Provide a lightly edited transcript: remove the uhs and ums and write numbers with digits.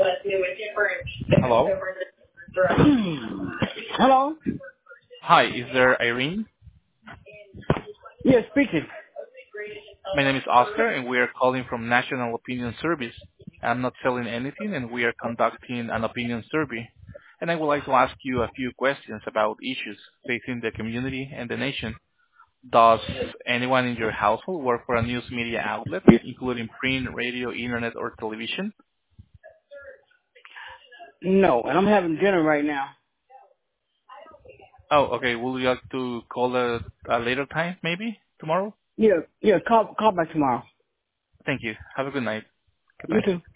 Hello. Hello? Hi, is there Irene? Yes, speaking. My name is Oscar, and we are calling from National Opinion Service. I'm not selling anything, and we are conducting an opinion survey. And I would like to ask you a few questions about issues facing the community and the nation. Does anyone in your household work for a news media outlet, including print, radio, internet, or television? No, and I'm having dinner right now. Oh, okay. Will you like to call a later time, maybe tomorrow? Yeah, call back tomorrow. Thank you. Have a good night. You Goodbye. too.